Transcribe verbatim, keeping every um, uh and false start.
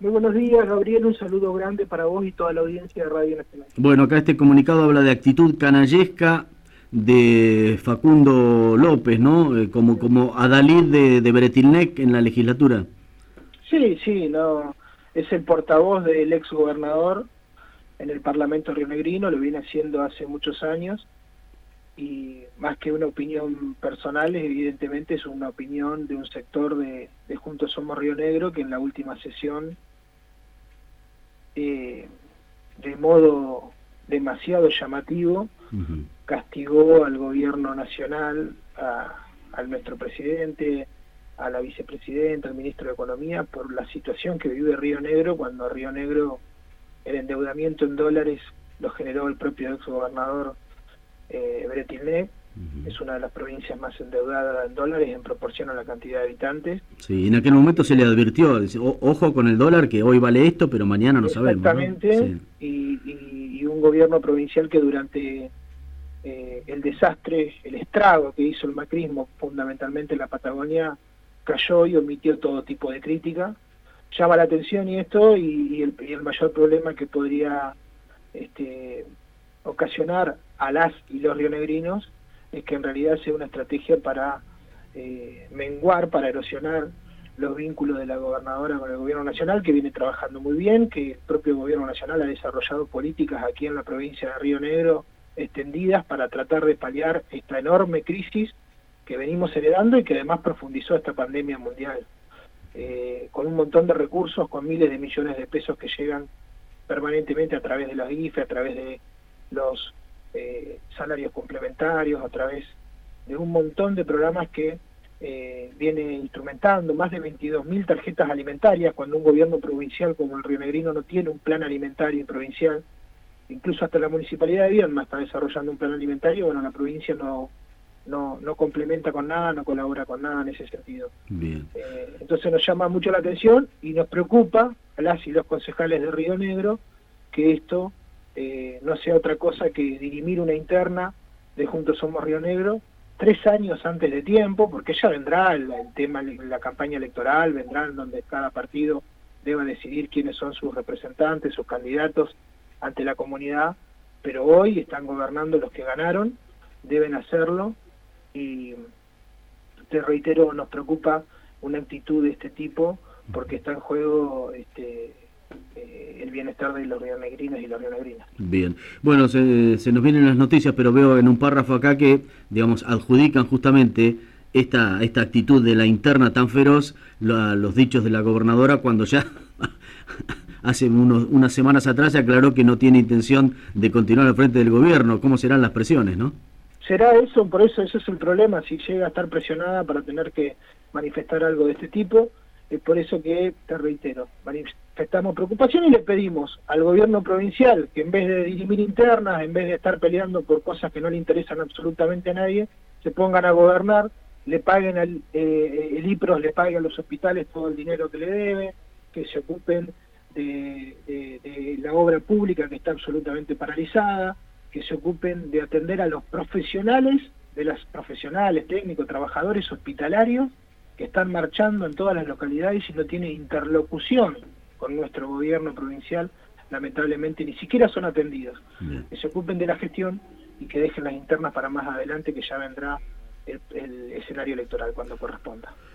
Muy buenos días, Gabriel, un saludo grande para vos y toda la audiencia de Radio Nacional. Bueno, acá este comunicado habla de actitud canallesca de Facundo López, ¿no? Eh, como, como adalid de, de Bretilnec en la legislatura. Sí, sí, no, es el portavoz del ex gobernador en el Parlamento rionegrino, lo viene haciendo hace muchos años, y más que una opinión personal, evidentemente es una opinión de un sector de, de Juntos Somos Río Negro, que en la última sesión, eh, de modo demasiado llamativo, uh-huh. castigó al gobierno nacional, a, al nuestro presidente, a la vicepresidenta, al ministro de Economía, por la situación que vive Río Negro, cuando Río Negro el endeudamiento en dólares lo generó el propio ex gobernador eh, Bretilnec. Uh-huh. Es una de las provincias más endeudadas en dólares en proporción a la cantidad de habitantes. Sí, en aquel momento se le advirtió, dice, ojo con el dólar, que hoy vale esto, pero mañana no sabemos. Exactamente, ¿no? Sí. y, y, y un gobierno provincial que durante eh, el desastre, el estrago que hizo el macrismo, fundamentalmente en la Patagonia, cayó y omitió todo tipo de crítica. Llama la atención y esto, y, y, el, y el mayor problema que podría este, ocasionar a las y los rionegrinos es que en realidad sea una estrategia para eh, menguar, para erosionar los vínculos de la gobernadora con el gobierno nacional, que viene trabajando muy bien, que el propio gobierno nacional ha desarrollado políticas aquí en la provincia de Río Negro extendidas para tratar de paliar esta enorme crisis que venimos heredando y que además profundizó esta pandemia mundial. Eh, con un montón de recursos, con miles de millones de pesos que llegan permanentemente a través de los I F E, a través de los eh, salarios complementarios, a través de un montón de programas que eh, viene instrumentando, más de veintidós mil tarjetas alimentarias, cuando un gobierno provincial como el rionegrino no tiene un plan alimentario provincial, incluso hasta la Municipalidad de Viedma está desarrollando un plan alimentario, bueno, la provincia no No, no complementa con nada, no colabora con nada en ese sentido. Bien. Eh, entonces nos llama mucho la atención y nos preocupa a las y los concejales de Río Negro que esto eh, no sea otra cosa que dirimir una interna de Juntos Somos Río Negro tres años antes de tiempo, porque ya vendrá el, el tema, la campaña electoral, vendrán donde cada partido deba decidir quiénes son sus representantes, sus candidatos ante la comunidad, pero hoy están gobernando los que ganaron, deben hacerlo. Y te reitero, nos preocupa una actitud de este tipo porque está en juego este, eh, el bienestar de los rionegrinos y las rionegrinas. Bien, bueno, se, se nos vienen las noticias, pero veo en un párrafo acá que, digamos, adjudican justamente esta, esta actitud de la interna tan feroz a los dichos de la gobernadora cuando ya hace unos, unas semanas atrás se aclaró que no tiene intención de continuar al frente del gobierno. ¿Cómo serán las presiones, no? Será eso, por eso ese es el problema, si llega a estar presionada para tener que manifestar algo de este tipo, es por eso que, te reitero, manifestamos preocupación y le pedimos al gobierno provincial que en vez de dirimir internas, en vez de estar peleando por cosas que no le interesan absolutamente a nadie, se pongan a gobernar, le paguen al, eh, el I P R O S, le pague a los hospitales todo el dinero que le debe, que se ocupen de, de, de la obra pública que está absolutamente paralizada, que se ocupen de atender a los profesionales, de las profesionales, técnicos, trabajadores hospitalarios que están marchando en todas las localidades y no tienen interlocución con nuestro gobierno provincial, lamentablemente ni siquiera son atendidos. Bien. Que se ocupen de la gestión y que dejen las internas para más adelante, que ya vendrá el, el escenario electoral cuando corresponda.